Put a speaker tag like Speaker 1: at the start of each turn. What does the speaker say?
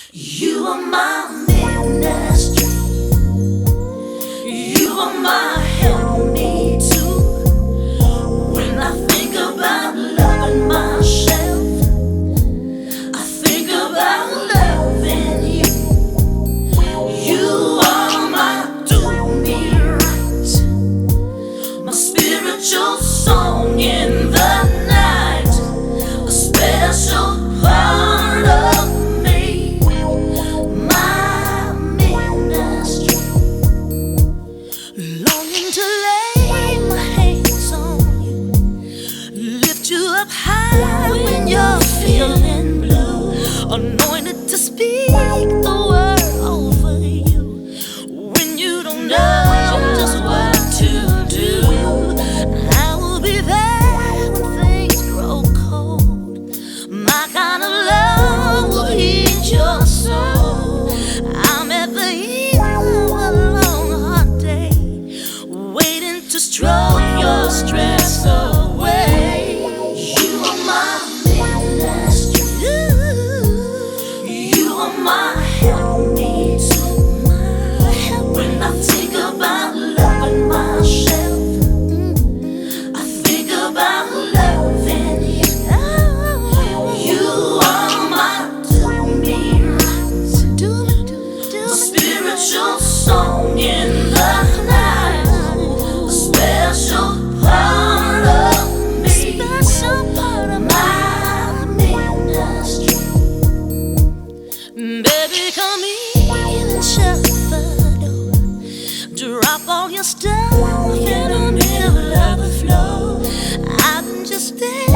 Speaker 1: You are my ministry. You are my help me too. When I think about loving myself, I think about loving you. You are my do me right, my spiritual song in the night, a special part of longing to lay my hands on you, lift you up high when you're feeling blue, anointed to speak the word over you when you don't know just what to do. I will be there when things grow cold. My kind of love will heat your soul. I'm at the end of a long hard day, to stroke your stress away. You are my ministry. You are my help me too. When I think about loving myself, I think about loving you. You are my do me right, my spiritual song in the night, special part of me, special part of my ministry. Baby, come in and shut the door. Drop all your stuff in the middle of the floor. I've been just there